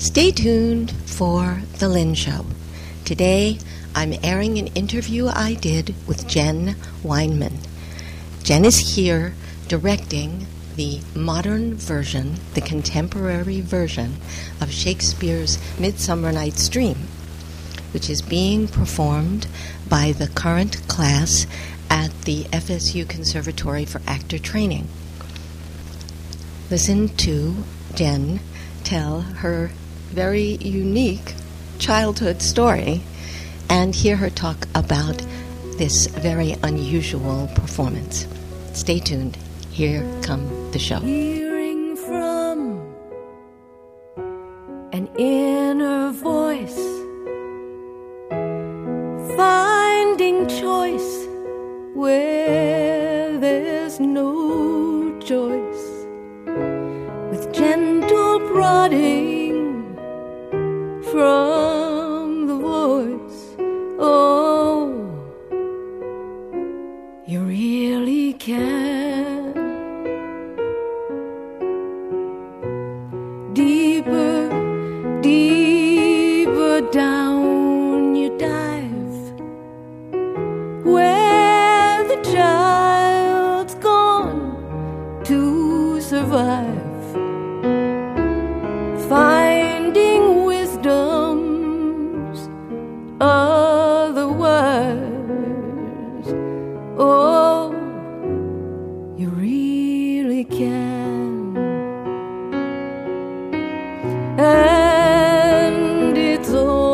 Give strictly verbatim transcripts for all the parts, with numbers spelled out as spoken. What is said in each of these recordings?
Stay tuned for The Lynn Show. Today, I'm airing an interview I did with Jen Weinman. Jen is here directing the modern version, the contemporary version of Shakespeare's Midsummer Night's Dream, which is being performed by the current class at the F S U Conservatory for Actor Training. Listen to Jen tell her very unique childhood story and hear her talk about this very unusual performance. Stay tuned. Here come the show. Hearing from an inner voice, finding choice where there's no choice, with gentle prodding from the voice. Oh, you really can. Deeper, deeper down you dive, where the child's gone to survive, finding wisdom's otherwise. Oh, you really can. And it's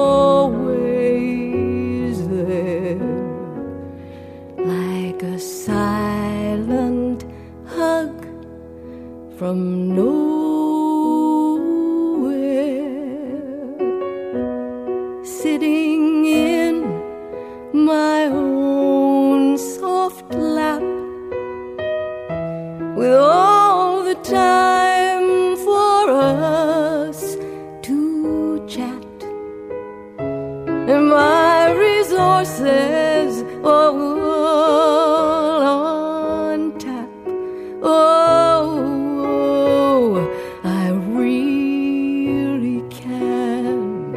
always there, like a silent hug from nowhere, sitting in my own soft lap, with all the time for us to chat, and my resources all on tap. Oh, I really can.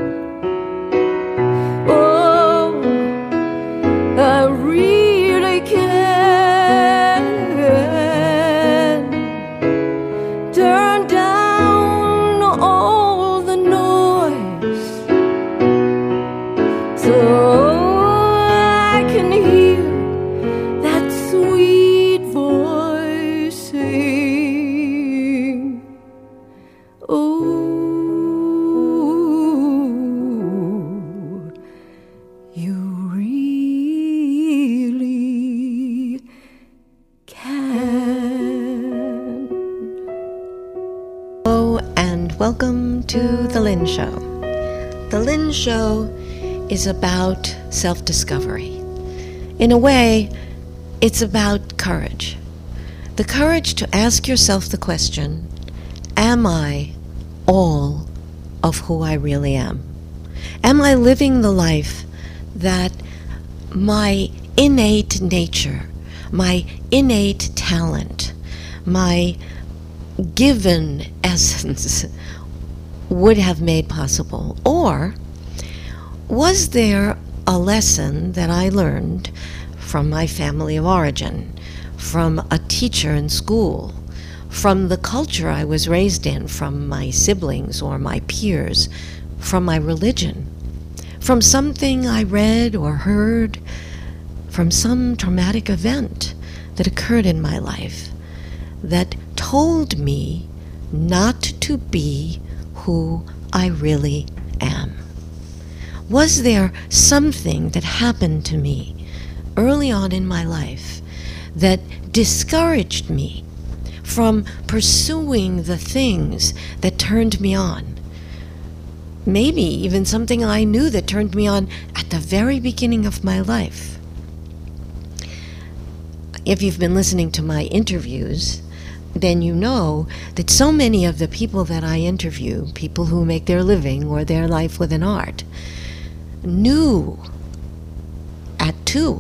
Oh, I really can. Turn down all the noise so I can hear that sweet voice sing. Oh, you really can. Hello and welcome to The Lynn Show. The Lynn Show is about self-discovery. In a way, it's about courage. The courage to ask yourself the question, am I all of who I really am? Am I living the life that my innate nature, my innate talent, my given essence would have made possible? Or was there a lesson that I learned from my family of origin, from a teacher in school, from the culture I was raised in, from my siblings or my peers, from my religion, from something I read or heard, from some traumatic event that occurred in my life that told me not to be who I really am? Was there something that happened to me early on in my life that discouraged me from pursuing the things that turned me on? Maybe even something I knew that turned me on at the very beginning of my life. If you've been listening to my interviews, then you know that so many of the people that I interview, people who make their living or their life within art, knew at two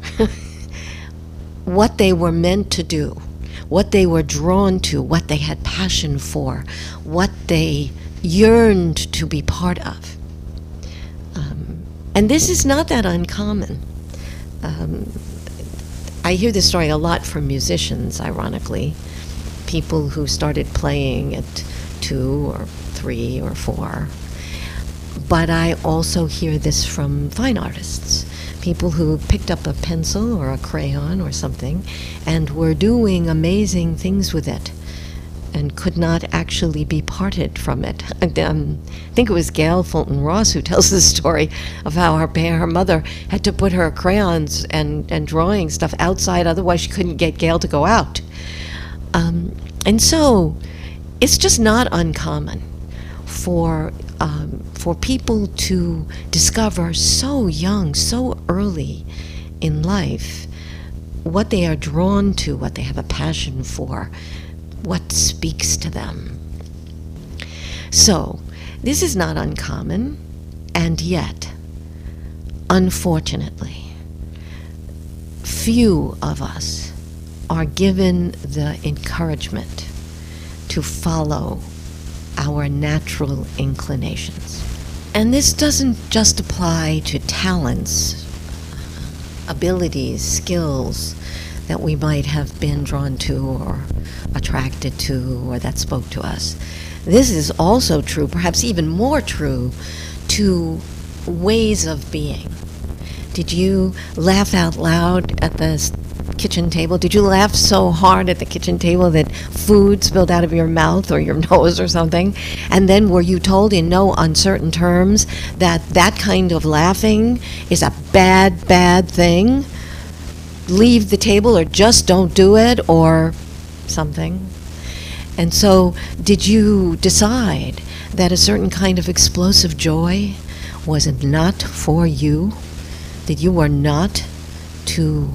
what they were meant to do, what they were drawn to, what they had passion for, what they yearned to be part of. Um, and this is not that uncommon. Um, I hear this story a lot from musicians, ironically, people who started playing at two or three or four. But I also hear this from fine artists, people who picked up a pencil or a crayon or something and were doing amazing things with it and could not actually be parted from it. And, um, I think it was Gail Fulton Ross who tells the story of how her, her mother had to put her crayons and, and drawing stuff outside, otherwise she couldn't get Gail to go out. Um, and so it's just not uncommon for um, for people to discover so young, so early in life, what they are drawn to, what they have a passion for, what speaks to them. So, this is not uncommon, and yet, unfortunately, few of us are given the encouragement to follow our natural inclinations. And this doesn't just apply to talents, abilities, skills that we might have been drawn to or attracted to or that spoke to us. This is also true, perhaps even more true, to ways of being. Did you laugh out loud at the kitchen table? Did you laugh so hard at the kitchen table that food spilled out of your mouth or your nose or something? And then were you told in no uncertain terms that that kind of laughing is a bad, bad thing? Leave the table or just don't do it or something? And so did you decide that a certain kind of explosive joy was not for you? That you were not to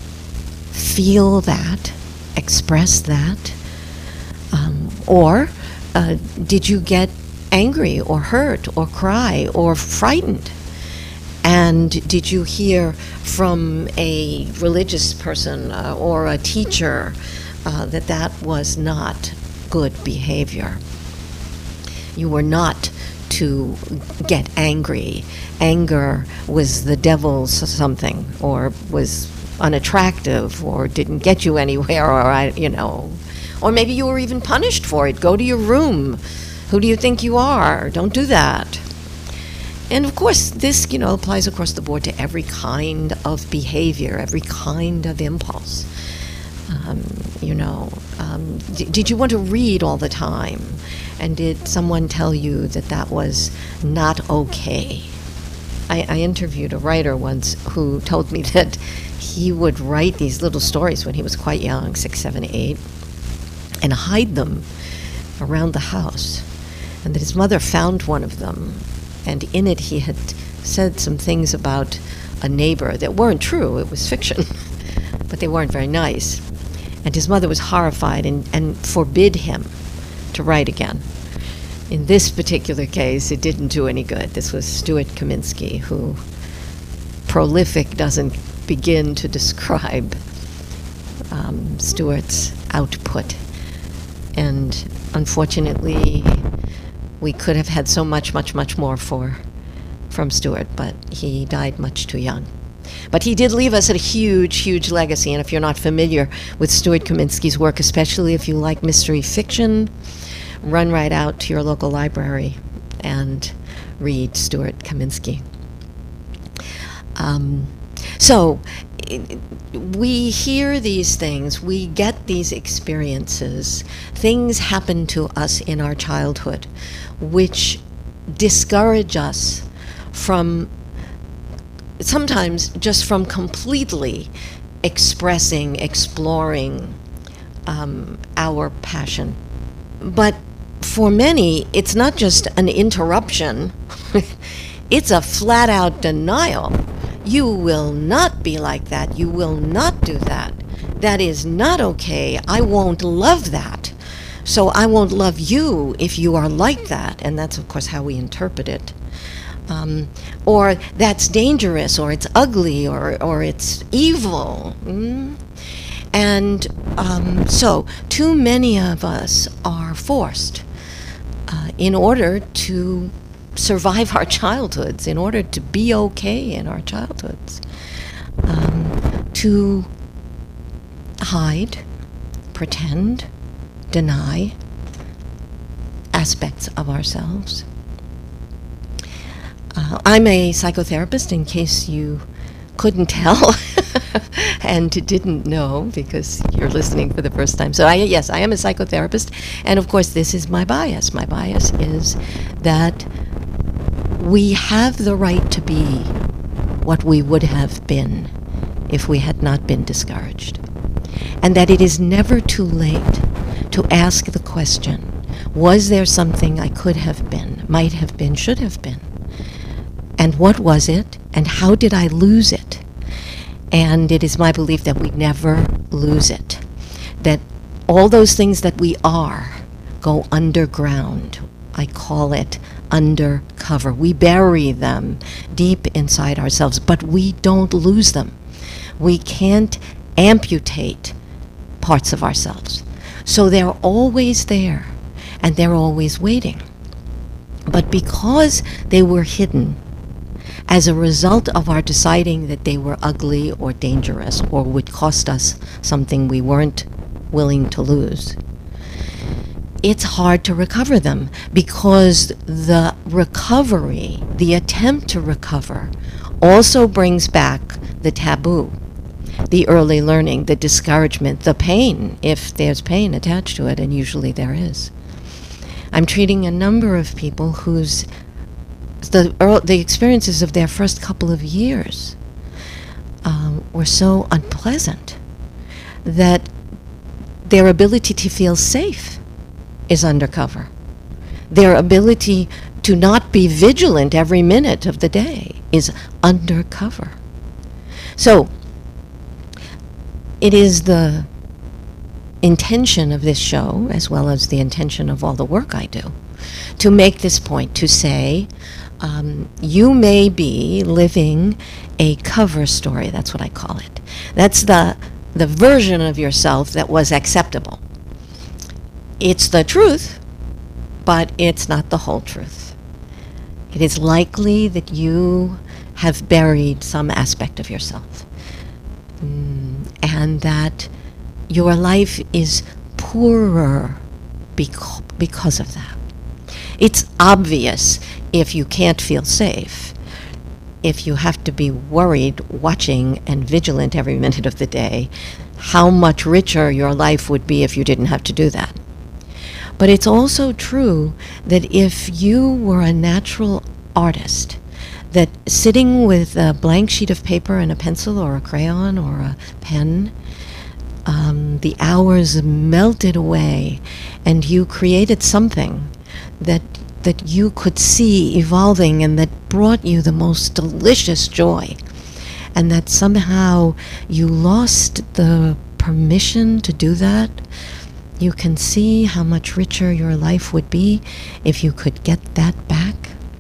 feel that, express that? Um, or uh, did you get angry or hurt or cry or frightened? And did you hear from a religious person uh, or a teacher uh, that that was not good behavior? You were not to get angry. Anger was the devil's something, or was unattractive, or didn't get you anywhere, or I, you know, or maybe you were even punished for it. Go to your room. Who do you think you are? Don't do that. And of course, this, you know, applies across the board to every kind of behavior, every kind of impulse. Um, you know, um, d- did you want to read all the time? And did someone tell you that that was not okay? I, I interviewed a writer once who told me that he would write these little stories when he was quite young, six, seven, eight, and hide them around the house. And that his mother found one of them, and in it he had said some things about a neighbor that weren't true. It was fiction, but they weren't very nice. And his mother was horrified and, and forbid him to write again. In this particular case, it didn't do any good. This was Stuart Kaminsky, who prolific doesn't begin to describe um, Stuart's output. And unfortunately, we could have had so much, much, much more for from Stuart, but he died much too young. But he did leave us a huge, huge legacy, and if you're not familiar with Stuart Kaminsky's work, especially if you like mystery fiction, run right out to your local library and read Stuart Kaminsky. Um, so we hear these things, we get these experiences, things happen to us in our childhood which discourage us from, sometimes just from completely expressing, exploring um, our passion. But for many, it's not just an interruption, it's a flat-out denial. You will not be like that. You will not do that. That is not okay. I won't love that. So I won't love you if you are like that. And that's, of course, how we interpret it. Um, or that's dangerous, or it's ugly, or, or it's evil. Mm? And um, so too many of us are forced uh, in order to survive our childhoods, in order to be okay in our childhoods, um, to hide, pretend, deny aspects of ourselves. Uh, I'm a psychotherapist, in case you couldn't tell and didn't know because you're listening for the first time. So I, yes, I am a psychotherapist, and of course this is my bias. My bias is that we have the right to be what we would have been if we had not been discouraged, and that it is never too late to ask the question, was there something I could have been, might have been, should have been? And what was it, and how did I lose it? And it is my belief that we never lose it, that all those things that we are go underground. I call it undercover. We bury them deep inside ourselves, but we don't lose them. We can't amputate parts of ourselves. So they're always there, and they're always waiting. But because they were hidden, as a result of our deciding that they were ugly or dangerous or would cost us something we weren't willing to lose, it's hard to recover them, because the recovery, the attempt to recover, also brings back the taboo, the early learning, the discouragement, the pain, if there's pain attached to it, and usually there is. I'm treating a number of people whose the early, the experiences of their first couple of years um, were so unpleasant that their ability to feel safe is undercover. Their ability to not be vigilant every minute of the day is undercover. So it is the intention of this show, as well as the intention of all the work I do, to make this point, to say, um, you may be living a cover story. That's what I call it. That's the the version of yourself that was acceptable. It's the truth, but it's not the whole truth. It is likely that you have buried some aspect of yourself, mm, and that your life is poorer beca- because of that. It's obvious if you can't feel safe, if you have to be worried, watching, and vigilant every minute of the day, how much richer your life would be if you didn't have to do that. But it's also true that if you were a natural artist, that sitting with a blank sheet of paper and a pencil or a crayon or a pen, um, the hours melted away and you created something that that you could see evolving and that brought you the most delicious joy, and that somehow you lost the permission to do that, you can see how much richer your life would be if you could get that back.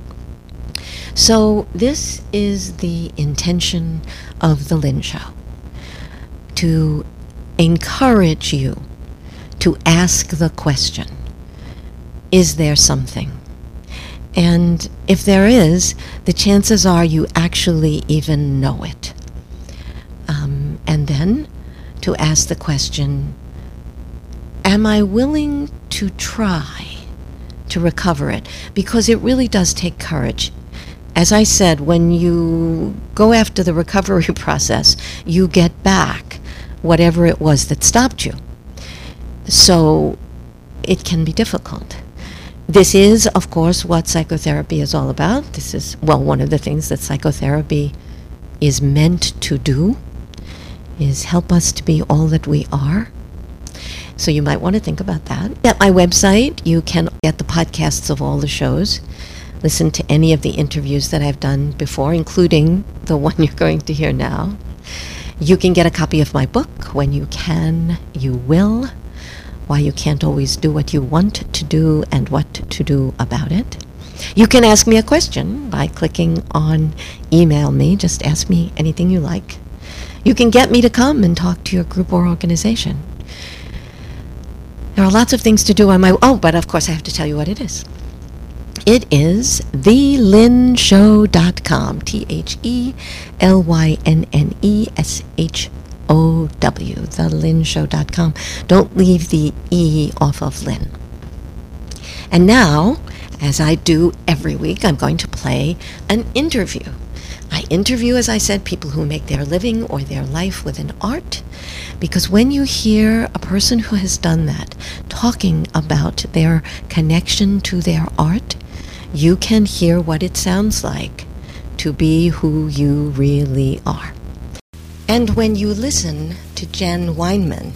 So this is the intention of the Lynn Show, to encourage you to ask the question, is there something? And if there is, the chances are you actually even know it. Um, and then to ask the question, am I willing to try to recover it? Because it really does take courage. As I said, when you go after the recovery process, you get back whatever it was that stopped you. So it can be difficult. This is, of course, what psychotherapy is all about. This is, well, one of the things that psychotherapy is meant to do, is help us to be all that we are. So you might want to think about that. At my website, you can get the podcasts of all the shows, listen to any of the interviews that I've done before, including the one you're going to hear now. You can get a copy of my book, When You Can, You Will, Why You Can't Always Do What You Want to Do and What to Do About It. You can ask me a question by clicking on Email Me. Just ask me anything you like. You can get me to come and talk to your group or organization. There are lots of things to do on my... Oh, but of course I have to tell you what it is. It is the lynn show dot com, T H E L Y N N E S H O W, the lynn show dot com. Don't leave the E off of Lynn. And now, as I do every week, I'm going to play an interview. I interview, as I said, people who make their living or their life with an art, because when you hear a person who has done that talking about their connection to their art, you can hear what it sounds like to be who you really are. And when you listen to Jen Weinman,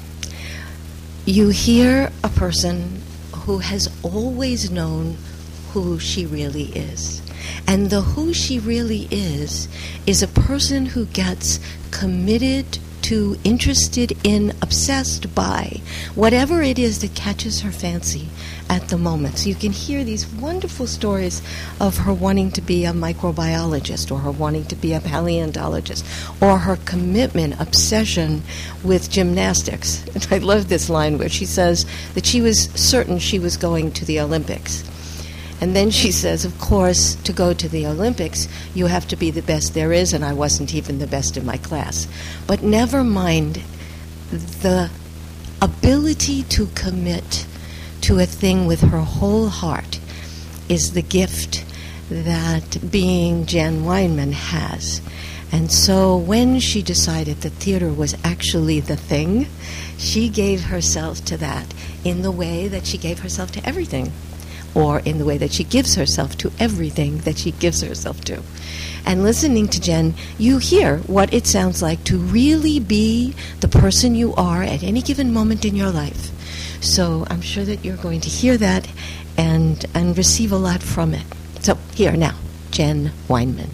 you hear a person who has always known who she really is. And the who she really is is a person who gets committed to, interested in, obsessed by whatever it is that catches her fancy at the moment. So you can hear these wonderful stories of her wanting to be a microbiologist, or her wanting to be a paleontologist, or her commitment, obsession with gymnastics. And I love this line where she says that she was certain she was going to the Olympics. And then she says, of course, to go to the Olympics, you have to be the best there is, and I wasn't even the best in my class. But never mind, the ability to commit to a thing with her whole heart is the gift that being Jen Weinman has. And so when she decided that theater was actually the thing, she gave herself to that in the way that she gave herself to everything, or in the way that she gives herself to everything that she gives herself to. And listening to Jen, you hear what it sounds like to really be the person you are at any given moment in your life. So I'm sure that you're going to hear that and and receive a lot from it. So here now, Jen Weinman.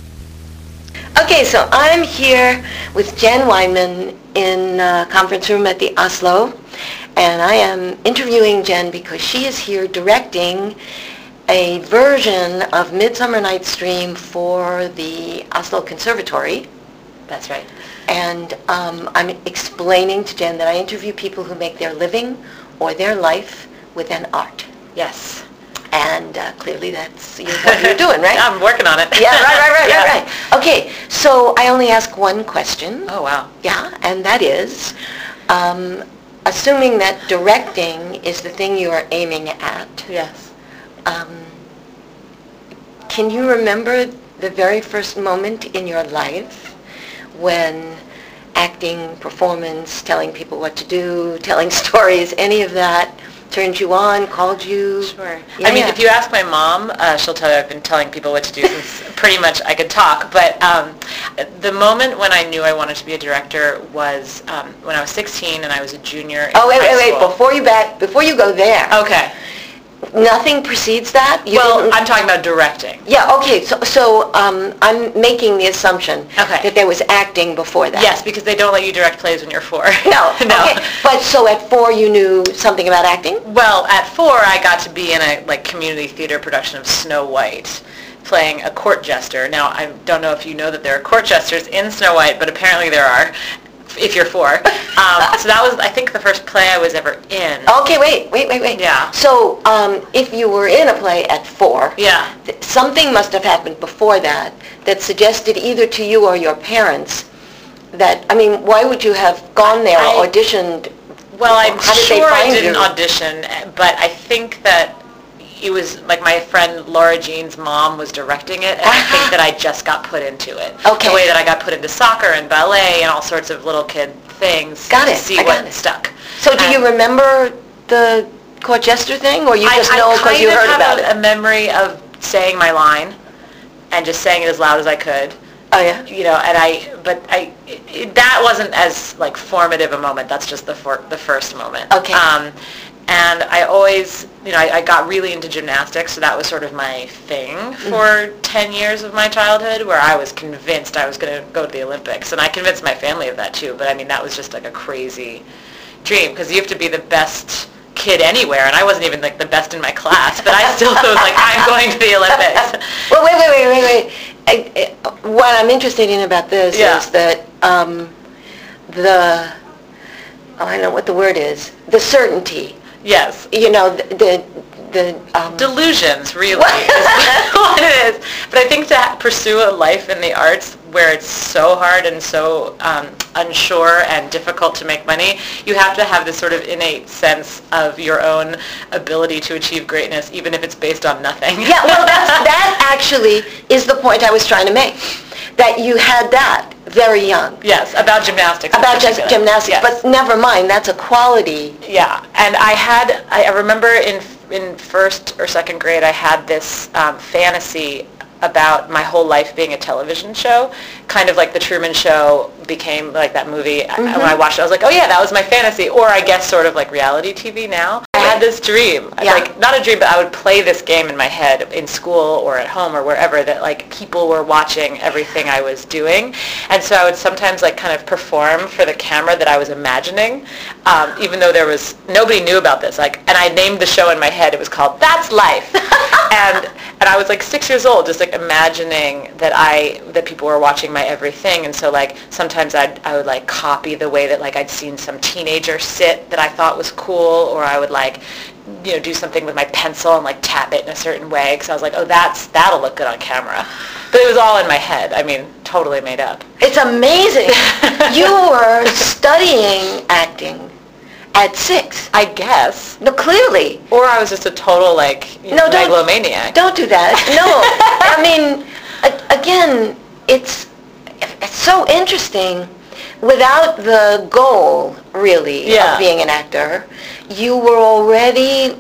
Okay, so I'm here with Jen Weinman in a conference room at the Oslo. And I am interviewing Jen because she is here directing a version of Midsummer Night's Dream for the Oslo Conservatory. That's right. And um, I'm explaining to Jen that I interview people who make their living or their life with an art. Yes. And uh, clearly that's you- what you're doing, right? I'm working on it. Yeah, right, right, right, Yeah. right, right. Okay, so I only ask one question. Oh, wow. Yeah, and that is, um, assuming that directing is the thing you are aiming at, Yes. um, can you remember the very first moment in your life when acting, performance, telling people what to do, telling stories, any of that turned you on, called you? Sure. Yeah, I mean, yeah. if you ask my mom, uh, she'll tell you I've been telling people what to do since pretty much I could talk. But um, the moment when I knew I wanted to be a director was um, when I was sixteen and I was a junior in Oh, wait, high wait, wait, school. before you back, before you go there. Okay. Nothing precedes that? You well, didn't- I'm talking about directing. Yeah, okay, so, so um, I'm making the assumption Okay. that there was acting before that. Yes, because they don't let you direct plays when you're four. No, no. okay, but so at four you knew something about acting? Well, at four, I got to be in a like community theater production of Snow White, playing a court jester. Now, I don't know if you know that there are court jesters in Snow White, but apparently there are, if you're four. Um, so that was, I think, the first play I was ever in. Okay, wait, wait, wait, wait. Yeah. So um, if you were in a play at four, Yeah. th- something must have happened before that that suggested either to you or your parents that, I mean, why would you have gone there I- or auditioned? Well, I'm How did they sure I find didn't you? audition, but I think that it was like my friend Laura Jean's mom was directing it, and I Uh-huh. think that I just got put into it. Okay. The way that I got put into soccer and ballet and all sorts of little kid things Got to it, see I got what it. stuck. So do And you remember the court jester thing, or you I- just I know because you kind of heard have about a, it? a memory of saying my line and just saying it as loud as I could. Oh, yeah? You know, and I, but I, it, it, that wasn't as like formative a moment. That's just the for, the first moment. Okay. Um, and I always, you know, I, I got really into gymnastics, so that was sort of my thing for ten years of my childhood, where I was convinced I was going to go to the Olympics, and I convinced my family of that too. But I mean, that was just like a crazy dream, because you have to be the best kid anywhere, and I wasn't even like the best in my class, but I still was like, I'm going to the Olympics. Well, wait, wait, wait, wait, wait. I, I, what I'm interested in about this Yeah. is that um, the, oh, I don't know what the word is, the certainty, Yes. you know, the, the the um, Delusions, really, is what it is. But I think to pursue a life in the arts where it's so hard and so um, unsure and difficult to make money, you have to have this sort of innate sense of your own ability to achieve greatness, even if it's based on nothing. Yeah, well, that's, that actually is the point I was trying to make, that you had that very young. Yes, about gymnastics. About just gymnastics, yes. But never mind, that's a quality. Yeah, and I had, I remember in in first or second grade, I had this um, fantasy about my whole life being a television show, kind of like The Truman Show became like that movie. Mm-hmm. When I watched it, I was like, oh yeah, that was my fantasy, or I guess sort of like reality T V now. I had this dream, yeah. like not a dream, but I would play this game in my head in school or at home or wherever, that like people were watching everything I was doing, and so I would sometimes like kind of perform for the camera that I was imagining, um, even though there was nobody knew about this. Like, and I named the show in my head. It was called That's Life, and and I was like six years old, just like imagining that I that people were watching my everything, and so like sometimes I'd I would like copy the way that like I'd seen some teenager sit that I thought was cool, or I would like you know do something with my pencil and like tap it in a certain way because I was like, oh, that's that'll look good on camera. But it was all in my head. I mean, totally made up. It's amazing. You were studying acting at six. I guess. No, clearly. Or I was just a total like you no, know, don't, megalomaniac. Don't do that. No. I mean, a- again, it's it's so interesting. Without the goal, really, yeah. of being an actor, you were already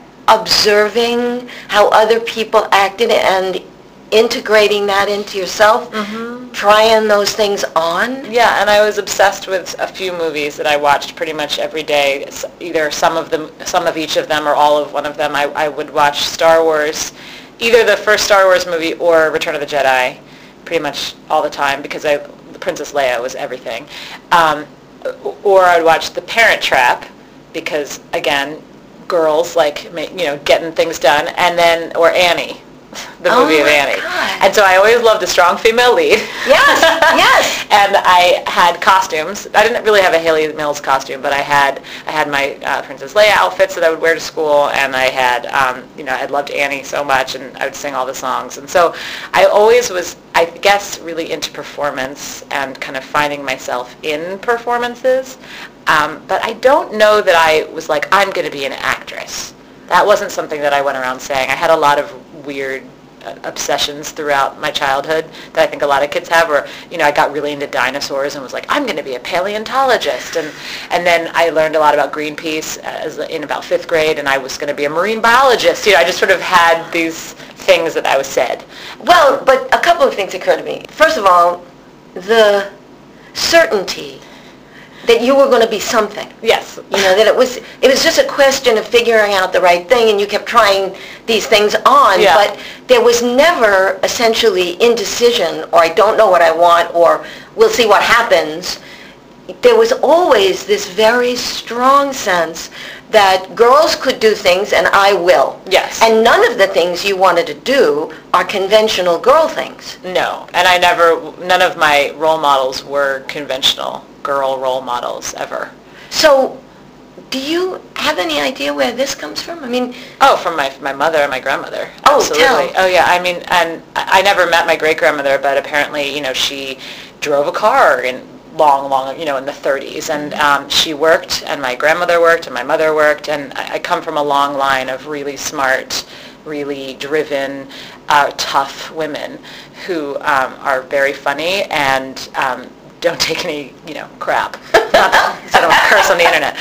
observing how other people acted and integrating that into yourself, mm-hmm. trying those things on. Yeah, and I was obsessed with a few movies that I watched pretty much every day. Either some of them, some of each of them, or all of one of them. I, I would watch Star Wars, either the first Star Wars movie or Return of the Jedi, pretty much all the time because I. Princess Leia was everything. Um, or I'd watch The Parent Trap because, again, girls like, you know, getting things done. And then, or Annie, the movie oh of Annie. God. And so I always loved a strong female lead. Yes, yes. And I had costumes. I didn't really have a Haley Mills costume, but I had I had my uh, Princess Leia outfits that I would wear to school, and I had, um, you know, I loved Annie so much, and I would sing all the songs. And so I always was, I guess, really into performance and kind of finding myself in performances. Um, but I don't know that I was like, I'm going to be an actress. That wasn't something that I went around saying. I had a lot of weird uh, obsessions throughout my childhood that I think a lot of kids have, where, you know, I got really into dinosaurs and was like, I'm going to be a paleontologist. And and then I learned a lot about Greenpeace as in about fifth grade, and I was going to be a marine biologist. You know, I just sort of had these things that I was said. Well, but a couple of things occur to me. First of all, the certainty that you were going to be something. Yes. You know, that it was it was just a question of figuring out the right thing, and you kept trying these things on, yeah. but there was never essentially indecision, or I don't know what I want, or we'll see what happens. There was always this very strong sense that girls could do things and I will. Yes. And none of the things you wanted to do are conventional girl things. No. And I never, none of my role models were conventional girl role models ever. So do you have any idea where this comes from? I mean... Oh, from my my mother and my grandmother. Oh, absolutely. tell. Oh, yeah. I mean, and I never met my great-grandmother, but apparently, you know, she drove a car in long, long, you know, in the thirties. And um, she worked, and my grandmother worked, and my mother worked. And I, I come from a long line of really smart, really driven, uh, tough women who um, are very funny and um, don't take any, you know, crap. Not that, so I don't curse on the internet.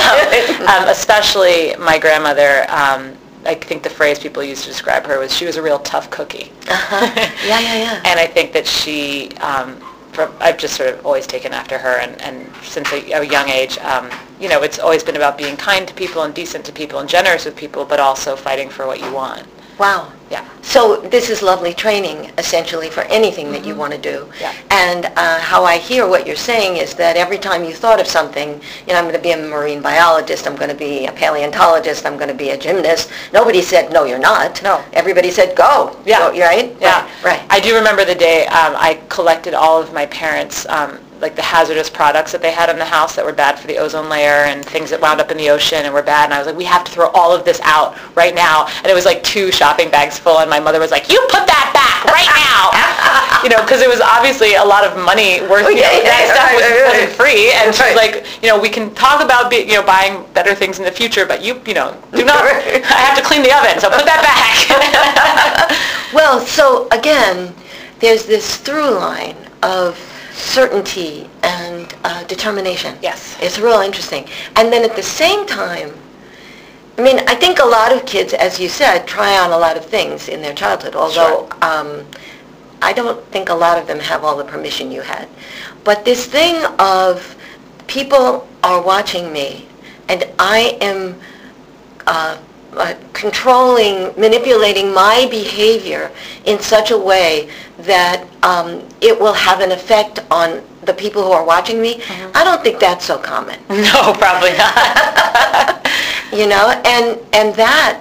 Um, um, especially my grandmother. Um, I think the phrase people used to describe her was she was a real tough cookie. Uh-huh. Yeah, yeah, yeah. And I think that she, um, from, I've just sort of always taken after her, and, and since a, a young age, um, you know, it's always been about being kind to people and decent to people and generous with people, but also fighting for what you want. Wow. Yeah. So this is lovely training, essentially, for anything that mm-hmm. you want to do. Yeah. And uh, how I hear what you're saying is that every time you thought of something, you know, I'm going to be a marine biologist, I'm going to be a paleontologist, I'm going to be a gymnast, nobody said, no, you're not. No. Everybody said, go. Yeah. Go, right? Yeah. Right. right. I do remember the day um, I collected all of my parents' um, like the hazardous products that they had in the house that were bad for the ozone layer and things that wound up in the ocean and were bad. And I was like, we have to throw all of this out right now. And it was like two shopping bags full. And my mother was like, you put that back right now. You know, because it was obviously a lot of money worth, you know, yeah, that yeah, stuff right, was, right, wasn't right. free. And she was Right. like, you know, we can talk about, be, you know, buying better things in the future, but you, you know, do not, I have to clean the oven, so put that back. Well, so again, there's this through line of certainty and uh, determination. Yes. It's real interesting. And then at the same time, I mean, I think a lot of kids, as you said, try on a lot of things in their childhood, although Sure. um, I don't think a lot of them have all the permission you had. But this thing of people are watching me, and I am uh, uh, controlling, manipulating my behavior in such a way that um, it will have an effect on the people who are watching me, Mm-hmm. I don't think that's so common. No, probably not. You know, and and that,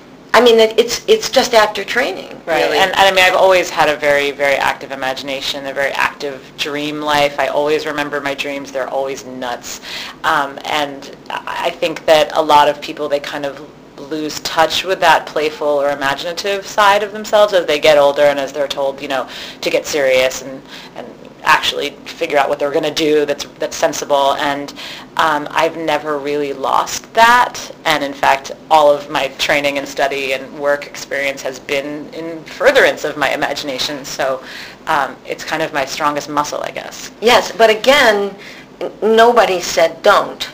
I mean, it- it's it's just actor training, Right, really. and, and I mean, I've always had a very, very active imagination, a very active dream life. I always remember my dreams. They're always nuts. Um, and I I think that a lot of people, they kind of lose touch with that playful or imaginative side of themselves as they get older and as they're told, you know, to get serious and, and actually figure out what they're going to do that's that's sensible. And um, I've never really lost that. And in fact, all of my training and study and work experience has been in furtherance of my imagination. So um, it's kind of my strongest muscle, I guess. Yes, but again, n- nobody said don't.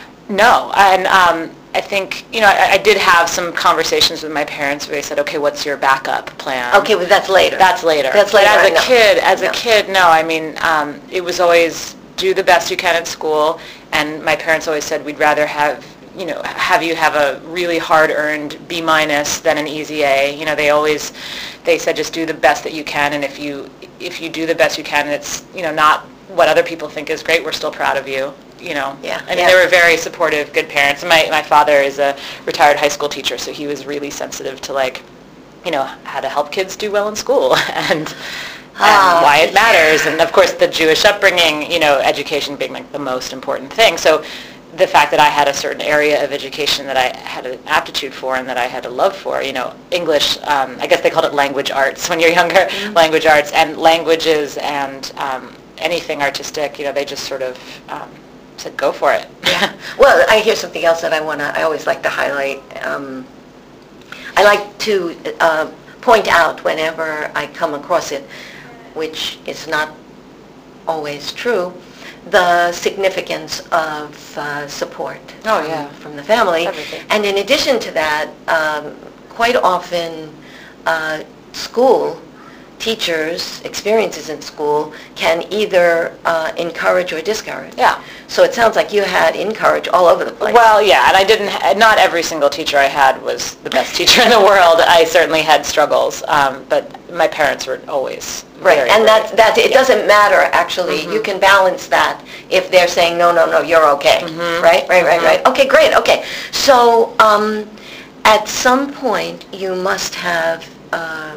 No, and um, I think, you know, I, I did have some conversations with my parents where they said, okay, what's your backup plan? Okay, well, that's later. That's later. That's But later, I as a know. kid, as No. a kid, no. I mean, um, it was always do the best you can at school, and my parents always said we'd rather have, you know, have you have a really hard-earned B minus than an easy A. You know, they always, they said just do the best that you can, and if you if you do the best you can, and it's, you know, not what other people think is great, we're still proud of you. You know, Yeah, I mean, yeah. they were very supportive, good parents. My my father is a retired high school teacher, so he was really sensitive to, like, you know, how to help kids do well in school and, Ah. and why it matters. And of course, the Jewish upbringing, you know, education being like the most important thing. So the fact that I had a certain area of education that I had an aptitude for and that I had a love for, you know, English, um, I guess they called it language arts when you're younger, Mm-hmm. language arts and languages and um, anything artistic, you know, they just sort of um, said, go for it. Yeah. Well, I hear something else that I want to, I always like to highlight. Um, I like to uh, point out whenever I come across it, which is not always true, the significance of uh, support Oh, from, yeah. from the family. Everything. And in addition to that, um, quite often uh, school teachers' experiences in school can either uh, encourage or discourage. Yeah. So it sounds like you had encourage all over the place. Well, yeah, and I didn't, ha- not every single teacher I had was the best teacher in the world. I certainly had struggles, um, but my parents were always Right, very, and very- that's, that's, it yeah. doesn't matter, actually. You can balance that if they're saying, no, no, no, you're okay. Right, right, right, right. Okay, great, okay. So, um, at some point, you must have uh,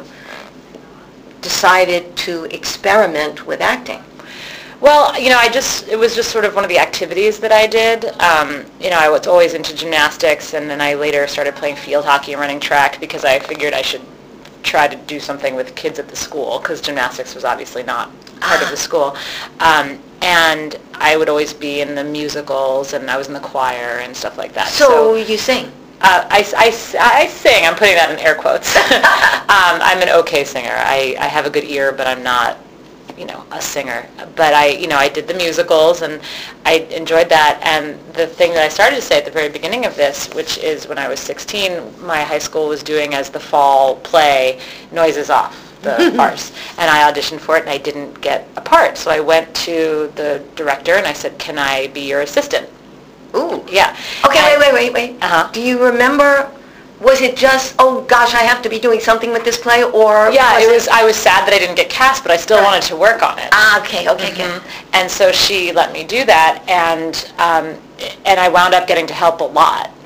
decided to experiment with acting. Well, you know, I just, it was just sort of one of the activities that I did. Um, you know, I was always into gymnastics, and then I later started playing field hockey and running track because I figured I should try to do something with kids at the school because gymnastics was obviously not part of the school. Um, and I would always be in the musicals, and I was in the choir and stuff like that. So you sing. Uh, I, I, I sing. I'm putting that in air quotes. um, I'm an okay singer. I, I have a good ear, but I'm not, you know, a singer. But I, you know, I did the musicals, and I enjoyed that. And the thing that I started to say at the very beginning of this, which is when I was sixteen, my high school was doing as the fall play Noises Off, the farce. And I auditioned for it, and I didn't get a part. So I went to the director, and I said, can I be your assistant? Ooh. Yeah. Okay, And- wait, wait, wait, wait. Uh-huh. Do you remember, was it just, oh gosh, I have to be doing something with this play, or? Yeah, it was. I was sad that I didn't get cast, but I still Right. wanted to work on it. Ah, okay, okay, okay. Mhm. And so she let me do that, and um, and I wound up getting to help a lot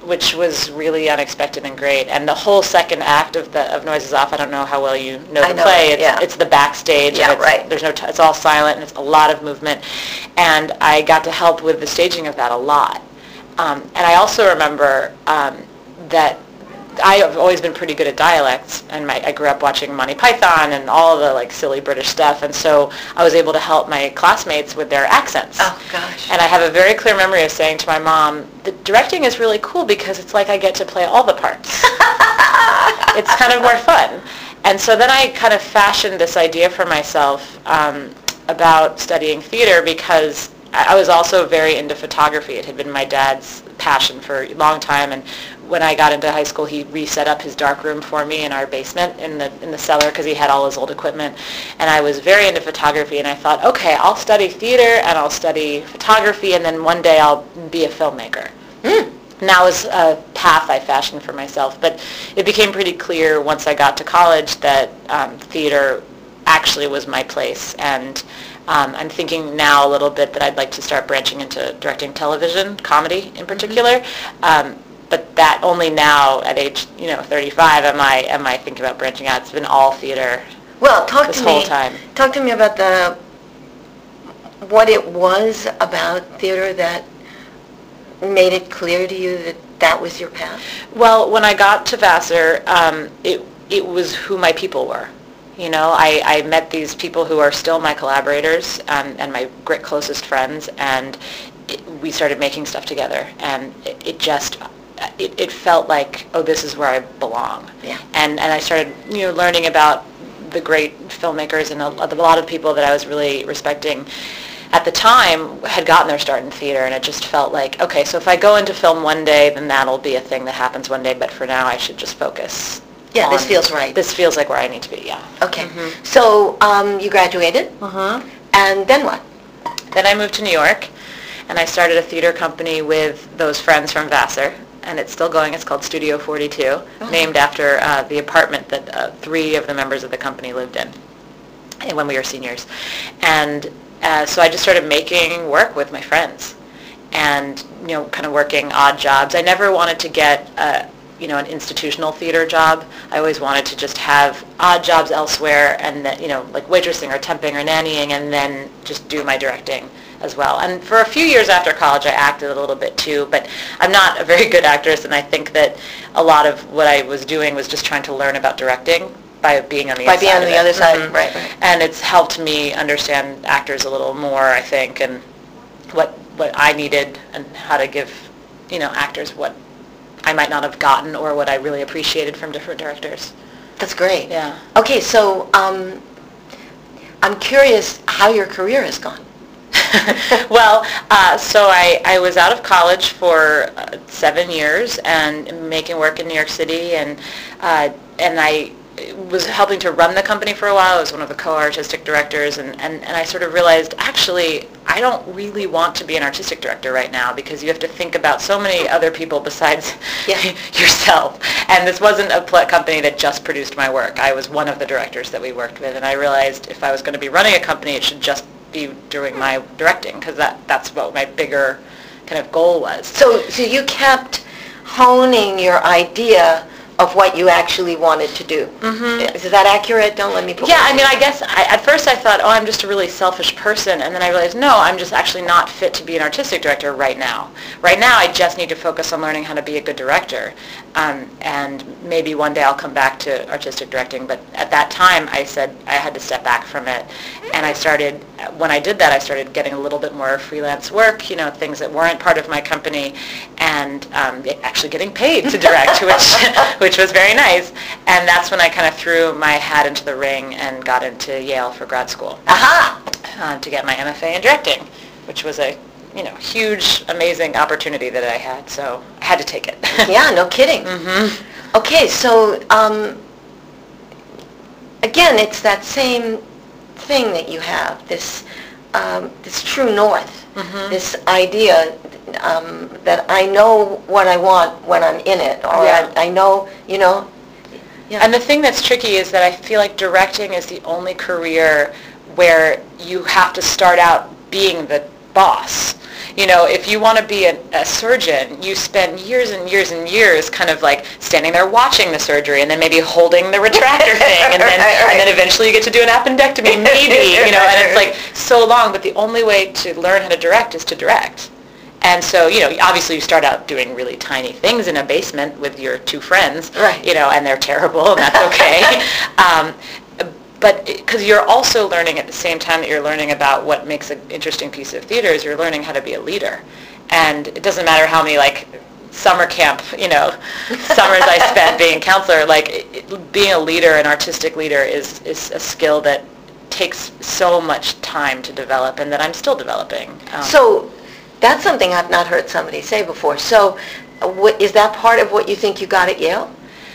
which was really unexpected and great. And the whole second act of the of Noises Off, I don't know how well you know the I know play. it, It's, yeah. it's the backstage. Yeah, and it's, right. There's no. T- it's all silent, and it's a lot of movement. And I got to help with the staging of that a lot. Um, and I also remember um, that I have always been pretty good at dialects, and my, I grew up watching Monty Python and all the like silly British stuff, and so I was able to help my classmates with their accents. Oh, gosh. And I have a very clear memory of saying to my mom, the directing is really cool because it's like I get to play all the parts. It's kind of more fun. And so then I kind of fashioned this idea for myself um, about studying theater because I was also very into photography. It had been my dad's passion for a long time, and when I got into high school, he reset up his dark room for me in our basement in the in the cellar because he had all his old equipment. And I was very into photography, and I thought, okay, I'll study theater and I'll study photography, and then one day I'll be a filmmaker. Mm. And that was a path I fashioned for myself. But it became pretty clear once I got to college that um, theater actually was my place. And um, I'm thinking now a little bit that I'd like to start branching into directing television, comedy in particular. Mm-hmm. Um, but that only now at age, you know, thirty-five am I am I thinking about branching out. It's been all theater Well, talk this to whole me. time. Talk to me about the what it was about theater that made it clear to you that that was your path. Well, when I got to Vassar, um, it it was who my people were. You know, I, I met these people who are still my collaborators um, and my great closest friends, and it, we started making stuff together, and it, it just it, it felt like, oh, this is where I belong. Yeah. And and I started, you know, learning about the great filmmakers, and a, a lot of people that I was really respecting at the time had gotten their start in theater, and it just felt like, okay, so if I go into film one day, then that'll be a thing that happens one day, but for now I should just focus. Yeah, this on- feels right. This feels like where I need to be, yeah. Okay. So um, you graduated, Uh-huh. and then what? Then I moved to New York, and I started a theater company with those friends from Vassar, and it's still going. It's called Studio forty-two, Oh. named after uh, the apartment that uh, three of the members of the company lived in and when we were seniors. And uh, so I just started making work with my friends and, you know, kind of working odd jobs. I never wanted to get uh, you know, an institutional theater job. I always wanted to just have odd jobs elsewhere, and then, you know, like waitressing or temping or nannying, and then just do my directing as well. And for a few years after college, I acted a little bit too, but I'm not a very good actress, and I think that a lot of what I was doing was just trying to learn about directing by being on the By inside being on of the it. other side, Mhm. right, right. And it's helped me understand actors a little more, I think, and what what I needed and how to give, you know, actors what I might not have gotten or what I really appreciated from different directors. That's great. Yeah. Okay, so um, I'm curious how your career has gone. Well, uh, so I, I was out of college for uh, seven years and making work in New York City, and uh, and I was helping to run the company for a while. I was one of the co-artistic directors, and, and, and I sort of realized, actually, I don't really want to be an artistic director right now, because you have to think about so many other people besides Yeah. yourself. And this wasn't a pl- company that just produced my work. I was one of the directors that we worked with, and I realized if I was going to be running a company, it should just be doing my directing, because that, that's what my bigger kind of goal was. So, so you kept honing your idea of what you actually wanted to do. Mm-hmm. Is that accurate? Don't let me put Yeah, words I mean, in. I guess I, at first I thought, oh, I'm just a really selfish person, and then I realized, no, I'm just actually not fit to be an artistic director right now. Right now, I just need to focus on learning how to be a good director, um, and maybe one day I'll come back to artistic directing, but at that time, I said I had to step back from it, and I started, when I did that, I started getting a little bit more freelance work, you know, things that weren't part of my company, and um, actually getting paid to direct, which which was very nice. And that's when I kind of threw my hat into the ring and got into Yale for grad school Aha! uh, to get my M F A in directing, which was a, you know, huge, amazing opportunity that I had. So I had to take it. Yeah, no kidding. Mm-hmm. Okay, so um, again, it's that same thing that you have, this um, this true north, Mm-hmm. this idea um, that I know what I want when I'm in it, or Yeah. I, I know, you know. Yeah. And the thing that's tricky is that I feel like directing is the only career where you have to start out being the boss. You know, if you want to be a, a surgeon, you spend years and years and years kind of like standing there watching the surgery and then maybe holding the retractor thing and then Right, right. and then eventually you get to do an appendectomy, maybe, you know, and it's like so long, but the only way to learn how to direct is to direct. And so, you know, obviously you start out doing really tiny things in a basement with your two friends, Right. you know, and they're terrible, and that's okay. um, but because you're also learning at the same time that you're learning about what makes an interesting piece of theater is you're learning how to be a leader. And it doesn't matter how many, like, summer camp, you know, summers I spent being a counselor, like, it, being a leader, an artistic leader, is, is a skill that takes so much time to develop and that I'm still developing. Um, So that's something I've not heard somebody say before. So uh, what, is that part of what you think you got at Yale?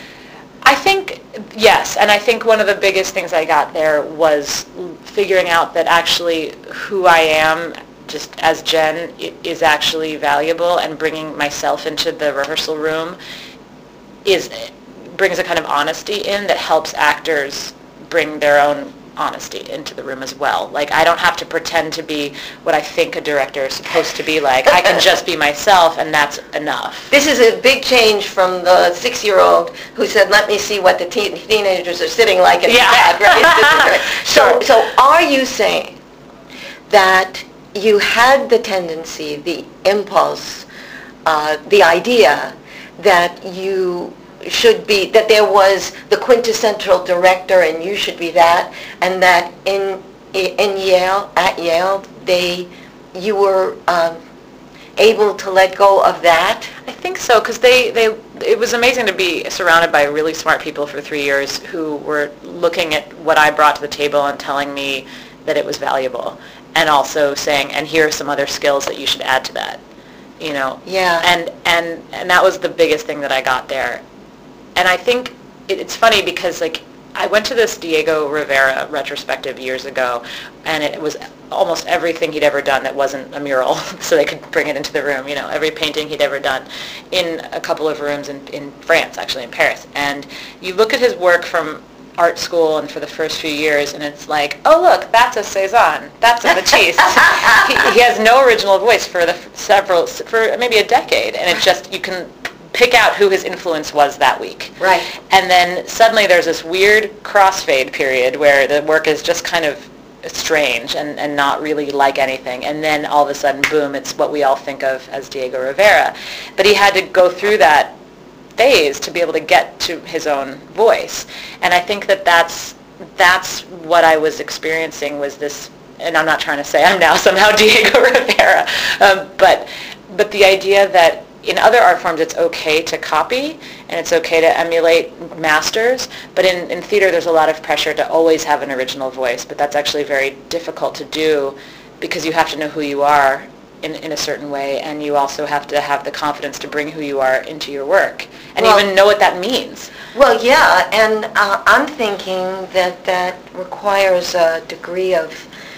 I think, yes, and I think one of the biggest things I got there was figuring out that actually who I am, just as Jen, i- is actually valuable, and bringing myself into the rehearsal room is brings a kind of honesty in that helps actors bring their own honesty into the room as well. Like, I don't have to pretend to be what I think a director is supposed to be like. I can just be myself, and that's enough. This is a big change from the six-year-old who said, let me see what the teen- teenagers are sitting like in Yeah. the back, right? This is right. So, Sure. so are you saying that you had the tendency, the impulse, uh, the idea that you should be, that there was the quintessential director and you should be that, and that in in Yale, at Yale, they, you were um, able to let go of that? I think so, because they, they, it was amazing to be surrounded by really smart people for three years who were looking at what I brought to the table and telling me that it was valuable, and also saying, and here are some other skills that you should add to that, you know? Yeah. And, and, and that was the biggest thing that I got there. And I think it, it's funny because, like, I went to this Diego Rivera retrospective years ago, and it was almost everything he'd ever done that wasn't a mural, so they could bring it into the room, you know, every painting he'd ever done in a couple of rooms in, in France, actually in Paris. And you look at his work from art school and for the first few years, and it's like, oh, look, that's a Cezanne, that's a Matisse. he, he has no original voice for the f- several, for maybe a decade, and it just, you can pick out who his influence was that week. Right. And then suddenly there's this weird crossfade period where the work is just kind of strange and, and not really like anything. And then all of a sudden, boom, it's what we all think of as Diego Rivera. But he had to go through that phase to be able to get to his own voice. And I think that that's, that's what I was experiencing was this, and I'm not trying to say I'm now somehow Diego Rivera, um, but but the idea that in other art forms, it's okay to copy and it's okay to emulate masters, but in, in theater, there's a lot of pressure to always have an original voice, but that's actually very difficult to do because you have to know who you are in, in a certain way, and you also have to have the confidence to bring who you are into your work and Well- even know what that means. Well, yeah, and uh, I'm thinking that that requires a degree of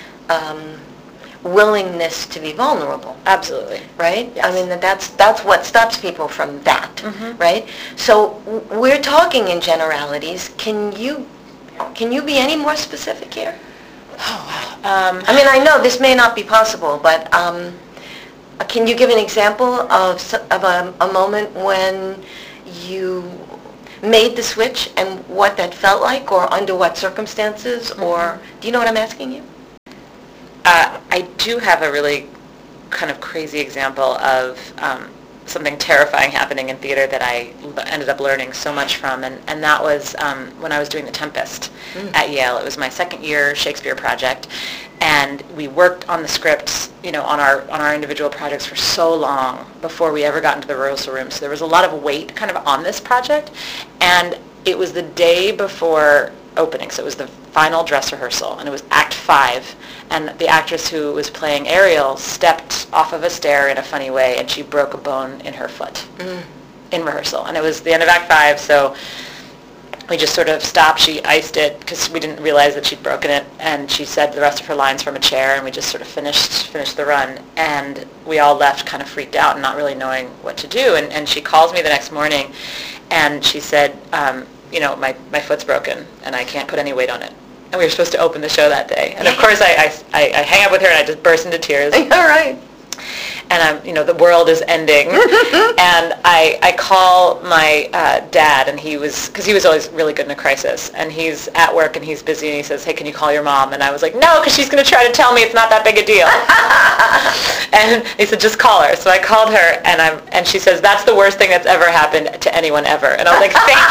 um, willingness to be vulnerable, Absolutely. right? Yes. I mean, that that's that's what stops people from that, Mhm. right? So w- we're talking in generalities. Can you can you be any more specific here? Um, I mean, I know this may not be possible, but um, uh, can you give an example of s- of a, a moment when you made the switch and what that felt like, or under what circumstances, or do you know what I'm asking you? Uh, I do have a really kind of crazy example of um, something terrifying happening in theater that I l- ended up learning so much from, and, and that was um, when I was doing The Tempest at Yale. It was my second year Shakespeare project, and we worked on the scripts, you know, on our on our individual projects for so long before we ever got into the rehearsal room. So there was a lot of weight kind of on this project, and it was the day before opening, so it was the final dress rehearsal, and it was Act Five, and the actress who was playing Ariel stepped off of a stair in a funny way, and she broke a bone in her foot in rehearsal, and it was the end of Act Five, so we just sort of stopped. She iced it because we didn't realize that she'd broken it, and she said the rest of her lines from a chair, and we just sort of finished finished the run, and we all left kind of freaked out and not really knowing what to do, and, and she calls me the next morning, and she said, um, you know, my, my foot's broken, and I can't put any weight on it. And we were supposed to open the show that day. And of course, I, I, I, I hang up with her, and I just burst into tears. All right. and I'm, you know, the world is ending. And I I call my uh, dad, and he was, because he was always really good in a crisis, and he's at work and he's busy, and he says, hey, can you call your mom? And I was like, no, because she's going to try to tell me it's not that big a deal. And he said, just call her. So I called her, and I'm and she says, that's the worst thing that's ever happened to anyone ever. And I was like, thank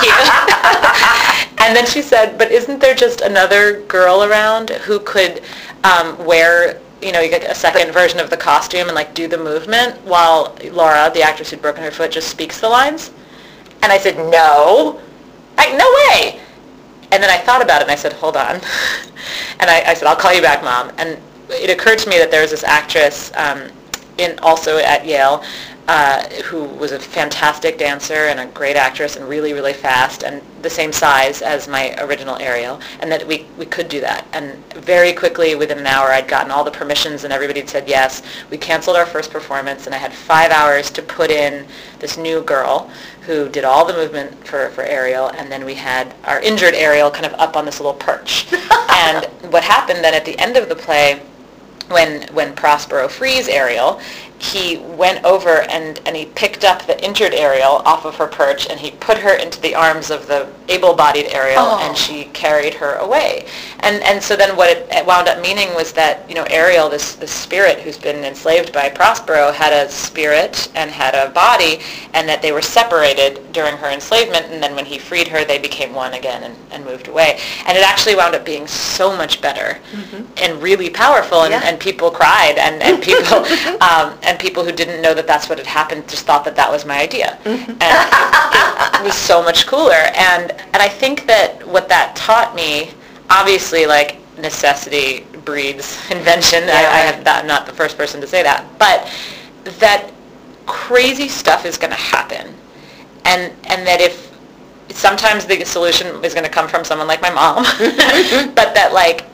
you. And then she said, but isn't there just another girl around who could um, wear, you know, you get a second version of the costume and like do the movement while Laura, the actress who'd broken her foot, just speaks the lines? And I said, no, like, no way. And then I thought about it, and I said, hold on. And I, I said, I'll call you back, Mom. And it occurred to me that there was this actress um, in also at Yale uh, who was a fantastic dancer and a great actress and really, really fast and the same size as my original Ariel, and that we, we could do that. And very quickly, within an hour, I'd gotten all the permissions and everybody had said yes. We canceled our first performance, and I had five hours to put in this new girl who did all the movement for, for Ariel, and then we had our injured Ariel kind of up on this little perch. And what happened then at the end of the play, when when Prospero frees Ariel, he went over and, and he picked up the injured Ariel off of her perch, and he put her into the arms of the able-bodied Ariel, Oh. and she carried her away. And and so then what it, it wound up meaning was that, you know, Ariel, this, this spirit who's been enslaved by Prospero, had a spirit and had a body, and that they were separated during her enslavement, and then when he freed her, they became one again and, and moved away. And it actually wound up being so much better and really powerful, and, Yeah. and people cried, and, and people um, and people who didn't know that that's what had happened just thought that that was my idea. And it, it was so much cooler. And and I think that what that taught me, obviously, like, necessity breeds invention. I, I have that, I'm not the first person to say that. But that crazy stuff is going to happen. And and that if sometimes the solution is going to come from someone like my mom, but that, like,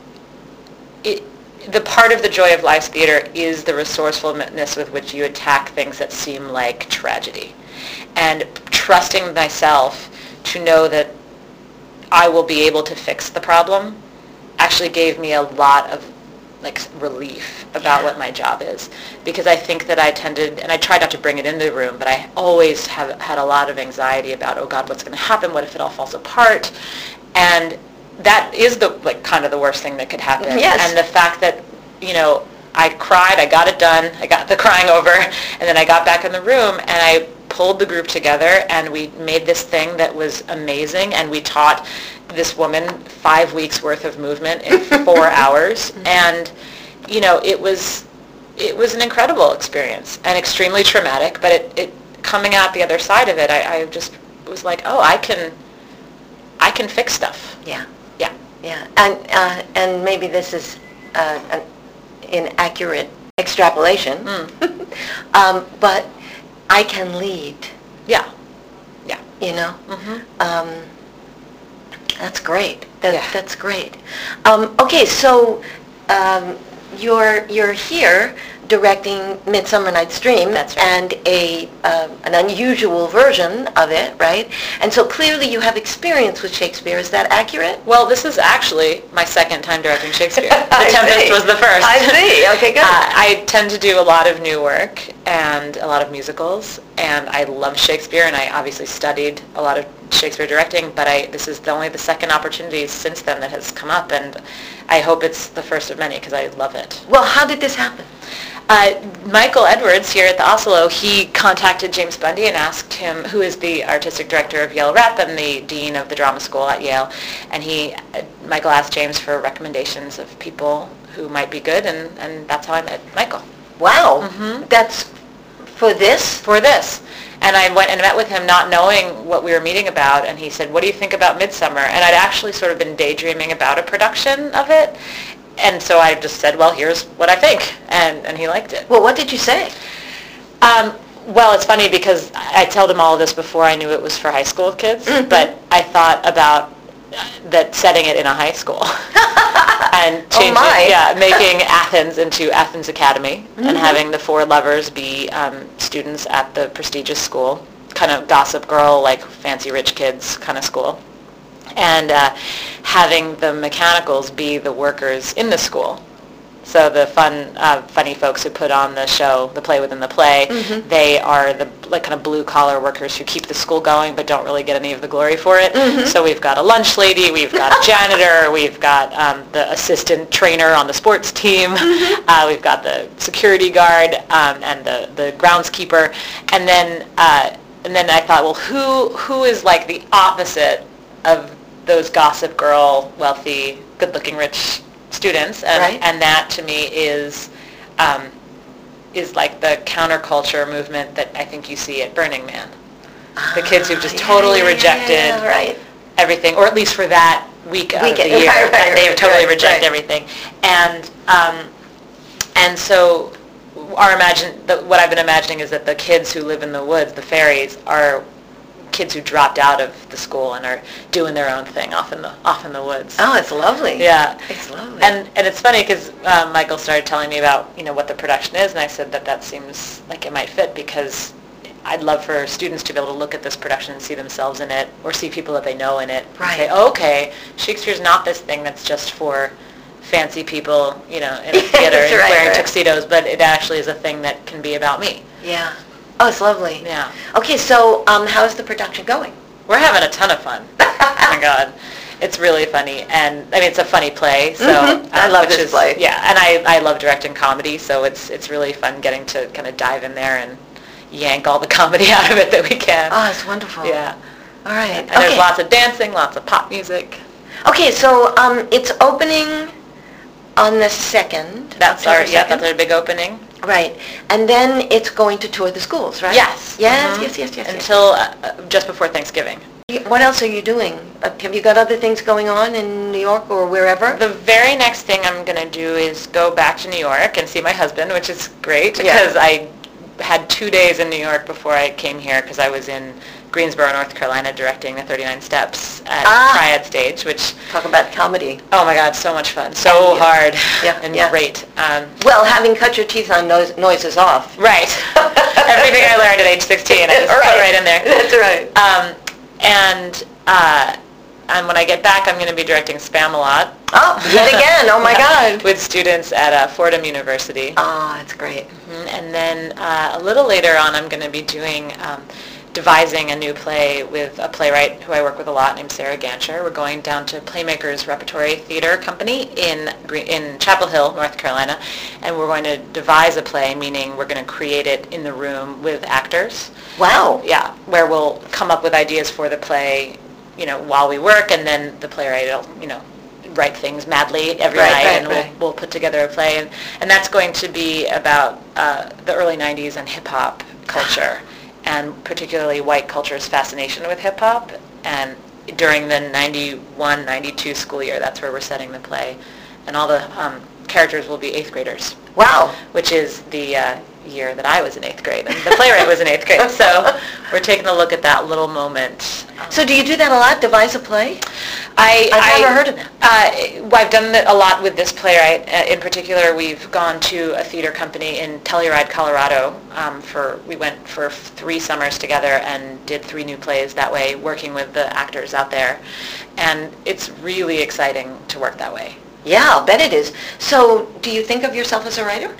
it, the part of the joy of live theater is the resourcefulness with which you attack things that seem like tragedy. And trusting myself to know that I will be able to fix the problem actually gave me a lot of, like, relief about what my job is. Because I think that I tended, and I tried not to bring it into the room, but I always have had a lot of anxiety about, oh God, what's going to happen? What if it all falls apart? And that is the, like, kind of the worst thing that could happen. Yes. And the fact that, you know, I cried, I got it done, I got the crying over, and then I got back in the room and I pulled the group together and we made this thing that was amazing, and we taught this woman five weeks worth of movement in four hours. And, you know, it was it was an incredible experience and extremely traumatic, but it, it coming out the other side of it, I, I just was like, oh, I can I can fix stuff. Yeah. Yeah. Yeah, and uh, and maybe this is uh, an inaccurate extrapolation, um, but I can lead. Yeah. Yeah. You know, Mm-hmm. um, that's great. That, Yeah. That's great. Um, okay, so um, you're you're here directing Midsummer Night's Dream, That's right. and a uh, an unusual version of it, right? And so clearly you have experience with Shakespeare. Is that accurate? Well, this is actually my second time directing Shakespeare. The I Tempest see. was the first. I see. Okay, good. Uh, I tend to do a lot of new work and a lot of musicals, and I love Shakespeare, and I obviously studied a lot of Shakespeare directing, but I this is the only the second opportunity since then that has come up, and I hope it's the first of many because I love it. Well, how did this happen? Uh, Michael Edwards here at the Oslo, he contacted James Bundy and asked him, who is the artistic director of Yale Rep and the dean of the drama school at Yale, and he, uh, Michael asked James for recommendations of people who might be good, and, and that's how I met Michael. Wow, Mhm. that's for this? For this. And I went and met with him not knowing what we were meeting about, and he said, what do you think about Midsummer? And I'd actually sort of been daydreaming about a production of it, and so I just said, well, here's what I think, and, and he liked it. Well, what did you say? Um, well, it's funny because I told him all of this before I knew it was for high school kids, Mhm. but I thought about that setting it in a high school and changing, Oh, my. yeah, making Athens into Athens Academy Mhm. and having the four lovers be um, students at the prestigious school, kind of Gossip Girl, like fancy rich kids kind of school, and uh, having the mechanicals be the workers in the school. So the fun, uh, funny folks who put on the show, the play within the play, Mm-hmm. they are the like kind of blue collar workers who keep the school going but don't really get any of the glory for it. Mm-hmm. So we've got a lunch lady, we've got a janitor, we've got um, the assistant trainer on the sports team, Mm-hmm. uh, we've got the security guard um, and the, the groundskeeper, and then uh, and then I thought, well, who who is like the opposite of those Gossip Girl, wealthy, good-looking, rich students, and, Right. and that to me is um, is like the counterculture movement that I think you see at Burning Man. The kids who've just Ah, yeah, totally yeah, yeah, rejected yeah, right. everything, or at least for that week out of the Weekend, year, right, right, they right, totally right, reject right. everything. And um, and so our imagine the, what I've been imagining is that the kids who live in the woods, the fairies, are kids who dropped out of the school and are doing their own thing off in the off in the woods. Oh, it's lovely. Yeah. It's lovely. And and it's funny because um, Michael started telling me about, you know, what the production is, and I said that that seems like it might fit because I'd love for students to be able to look at this production and see themselves in it, or see people that they know in it, Right. and say, oh, okay, Shakespeare's not this thing that's just for fancy people, you know, in a theater That's and right, wearing right. tuxedos, but it actually is a thing that can be about me. Yeah. Oh, it's lovely. Yeah. Okay, so um, how's the production going? We're having a ton of fun. Oh my God. It's really funny, and I mean it's a funny play. So Mhm. I um, love which this is- play. Yeah, and I, I love directing comedy, so it's it's really fun getting to kind of dive in there and yank all the comedy out of it that we can. Oh, it's wonderful. Yeah, All right. and okay. there's lots of dancing, lots of pop music. Okay, so um, it's opening on the second. That's our October yeah, second. that's our big opening. Right, and then it's going to tour the schools, right? Yes. Yes, Mhm. yes, yes, yes. yes. Until uh, uh, just before Thanksgiving. What else are you doing? Uh, have you got other things going on in New York or wherever? The very next thing I'm going to do is go back to New York and see my husband, which is great Yeah. because I had two days in New York before I came here because I was in Greensboro, North Carolina, directing the thirty-nine Steps at Ah. Triad Stage, which, Talk about comedy. oh my God, so much fun. So Yeah. hard Yeah, and yeah. great. Um, Well, having cut your teeth on noise, noises off. right. Everything I learned at age sixteen, I just put right in there. That's right. Um, and, uh, and when I get back, I'm going to be directing Spam-A-Lot. Oh, yet again. Oh, my God. With students at uh, Fordham University. Oh, that's great. Mhm. And then uh, a little later on, I'm going to be doing, um, devising a new play with a playwright who I work with a lot named Sarah Gancher. We're going down to Playmakers Repertory Theater Company in Gre- in Chapel Hill, North Carolina, and we're going to devise a play, meaning we're going to create it in the room with actors. Wow. Yeah, where we'll come up with ideas for the play, you know, while we work, and then the playwright will, you know, write things madly every Right, night, right, and we'll, right. we'll put together a play, and, and that's going to be about uh, the early nineties and hip-hop culture, and particularly white culture's fascination with hip-hop, and during the ninety-one ninety-two school year, that's where we're setting the play, and all the um, characters will be eighth graders, Wow. which is the uh, year that I was in eighth grade, and the playwright was in eighth grade, so we're taking a look at that little moment. So do you do that a lot, devise a play? I, I've I- never heard of that. Uh, well, I've done it a lot with this playwright. Uh, in particular, we've gone to a theater company in Telluride, Colorado. Um, for we went for three summers together and did three new plays that way, working with the actors out there. And it's really exciting to work that way. Yeah, I'll bet it is. So do you think of yourself as a writer?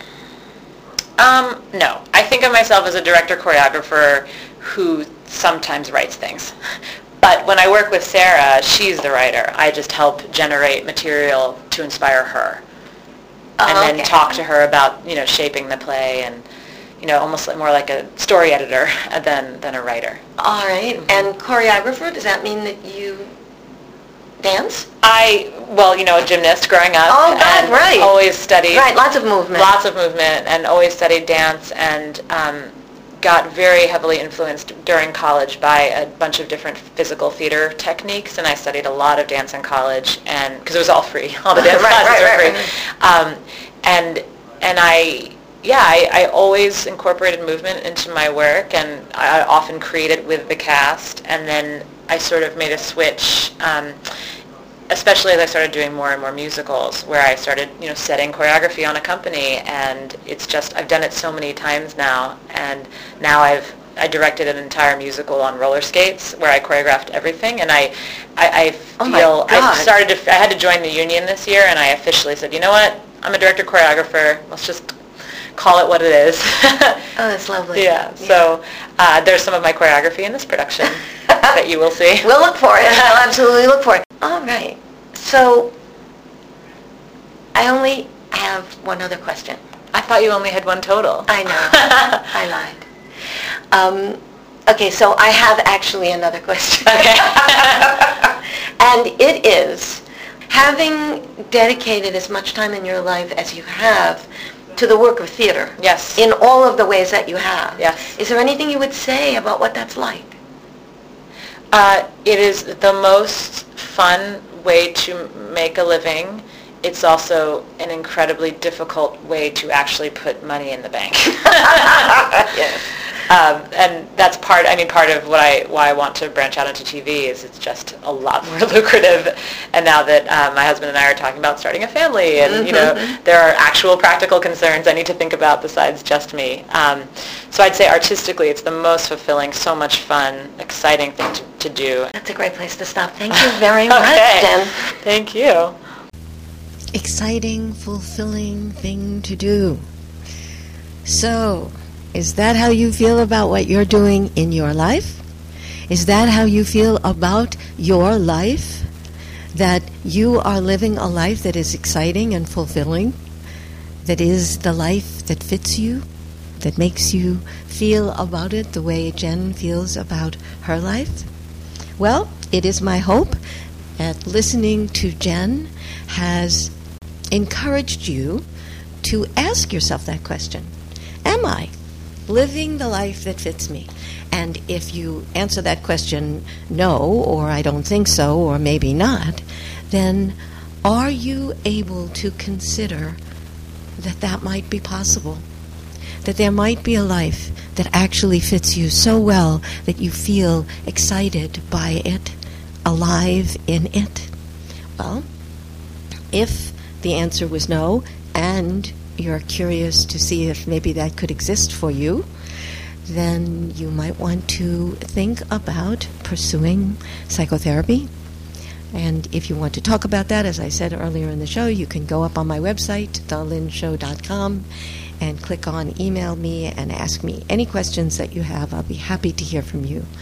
Um, no, I think of myself as a director choreographer who sometimes writes things. But when I work with Sarah, she's the writer. I just help generate material to inspire her, and Oh, then okay. talk to her about, you know, shaping the play, and, you know, almost like, more like a story editor than than a writer. All right. And choreographer, does that mean that you dance? I, well, you know, a gymnast growing up. Oh, God, and right. Always studied. Right, lots of movement. Lots of movement, and always studied dance, and um, got very heavily influenced during college by a bunch of different physical theater techniques, and I studied a lot of dance in college, and because it was all free, all the dance Right, classes right, were right, free. Um, and and I, yeah, I, I always incorporated movement into my work, and I often created with the cast, and then I sort of made a switch. Um, especially as I started doing more and more musicals, where I started, you know, setting choreography on a company, and it's just, I've done it so many times now, and now I've, I directed an entire musical on roller skates, where I choreographed everything, and I, I, I Oh my feel, I God. started to, I had to join the union this year, and I officially said, you know what, I'm a director choreographer. Let's just call it what it is. Oh, that's lovely. Yeah. So uh, there's some of my choreography in this production that you will see. We'll look for it. We'll absolutely look for it. All right. So I only have one other question. I thought you only had one total. I know. I lied. Um, okay, so I have actually another question. Okay. And it is, having dedicated as much time in your life as you have to the work of theater, Yes. in all of the ways that you have, Yes. is there anything you would say about what that's like? Uh, it is the most fun way to make a living. It's also an incredibly difficult way to actually put money in the bank. Yes. Um, and that's part, I mean, part of what I, why I want to branch out into T V is it's just a lot more lucrative. And now that um, my husband and I are talking about starting a family and, mm-hmm. you know, there are actual practical concerns I need to think about besides just me. Um, so I'd say artistically it's the most fulfilling, so much fun, exciting thing to, to do. That's a great place to stop. Thank you very much, Okay. Jen. Thank you. Exciting, fulfilling thing to do. So, is that how you feel about what you're doing in your life? Is that how you feel about your life? That you are living a life that is exciting and fulfilling? That is the life that fits you? That makes you feel about it the way Jen feels about her life? Well, it is my hope that listening to Jen has encouraged you to ask yourself that question. Am I living the life that fits me? And if you answer that question no, or I don't think so, or maybe not, then are you able to consider that that might be possible? That there might be a life that actually fits you so well that you feel excited by it, alive in it? Well, if the answer was no, and you're curious to see if maybe that could exist for you, then you might want to think about pursuing psychotherapy. And if you want to talk about that, as I said earlier in the show, you can go up on my website, the lynn show dot com, and click on email me and ask me any questions that you have. I'll be happy to hear from you.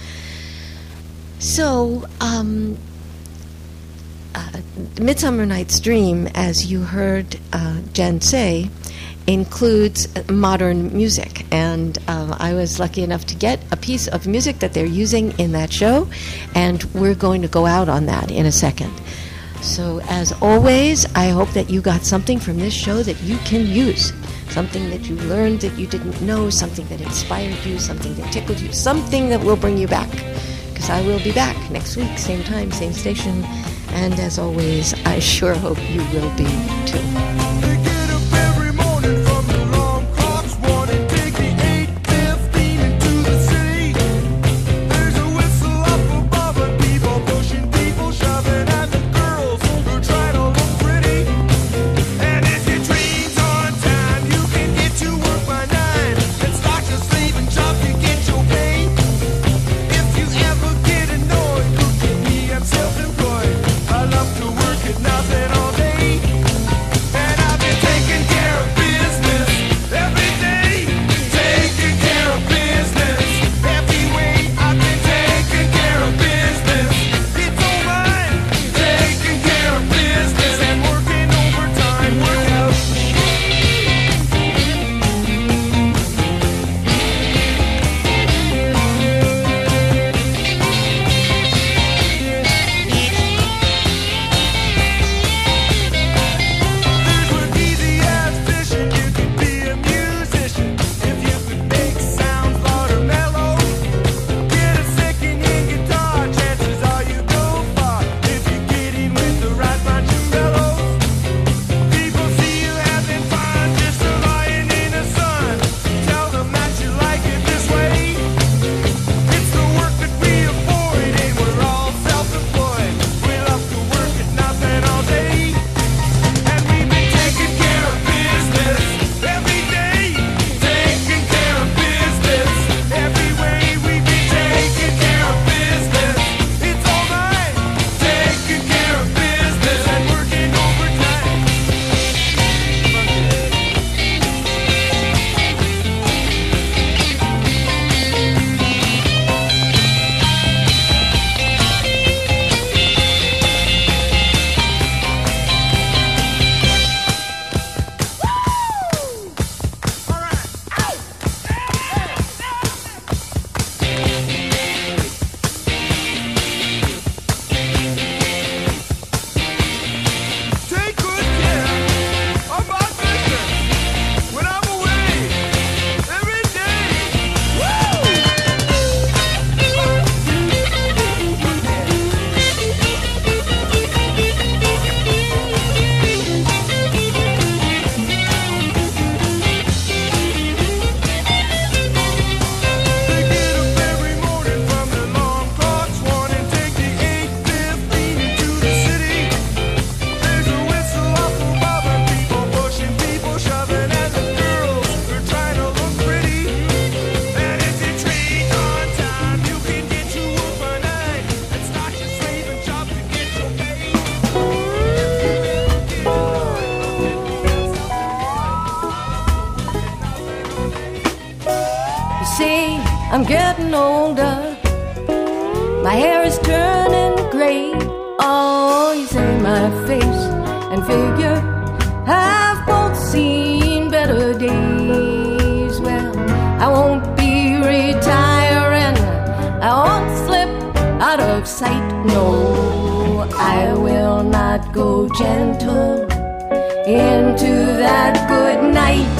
So, um, uh, Midsummer Night's Dream, as you heard uh, Jen say, includes modern music, and um, I was lucky enough to get a piece of music that they're using in that show, and we're going to go out on that in a second. So as always, I hope that you got something from this show that you can use, something that you learned that you didn't know, something that inspired you, something that tickled you, something that will bring you back, because I will be back next week, same time, same station, and as always, I sure hope you will be too. Self-employed, I love to work at nothing all day, and I've been I'm getting older. My hair is turning gray. Oh, you say my face and figure have both seen better days. Well, I won't be retiring. I won't slip out of sight. No, I will not go gentle into that good night.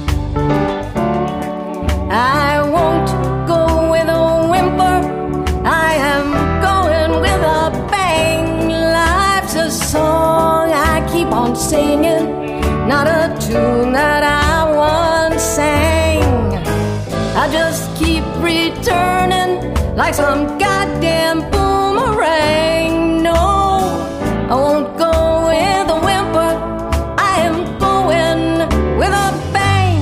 I won't go with a whimper. I am going with a bang. Life's a song I keep on singing, not a tune that I once sang. I just keep returning like some goddamn boomerang. No, I won't go with a whimper. I am going with a bang.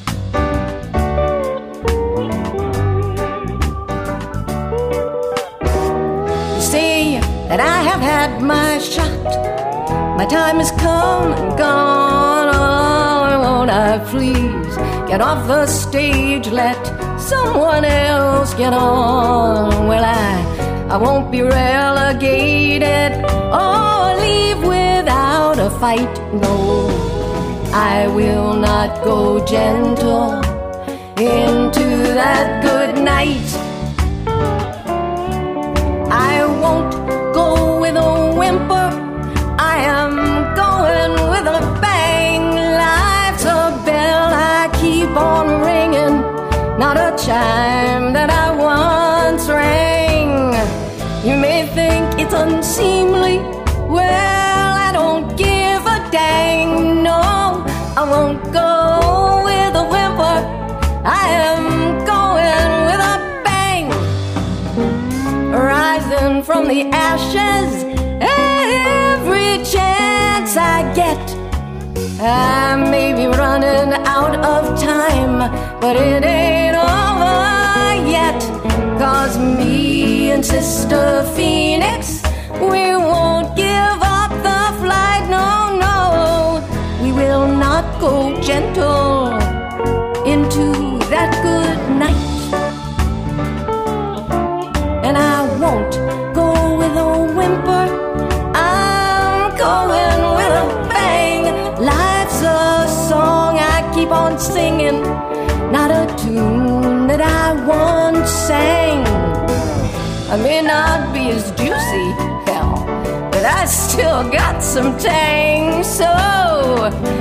You say that I have had my shot. My time has come and gone. Oh, won't I please get off the stage, let someone else get on? Well, I, I won't be relegated or leave without a fight. No, I will not go gentle into that good night. I won't go with a whimper. I am going with a bang. Life's a bell I keep on ringing, not a chime that I once rang. You may think it's unseemly. Well, I don't give a dang. No, I won't go with a whimper. I am going with a bang. Rising from the ashes every chance I get. I may be running out of time, but it ain't over yet. 'Cause me and Sister Phoenix, we won't give up the flight. No, no, we will not go gentle into that good night. And I won't go with a whimper. I'm going with a bang. Life's a song I keep on singing, not a tune that I once sang. I may not be as juicy, hell, but I still got some tang. So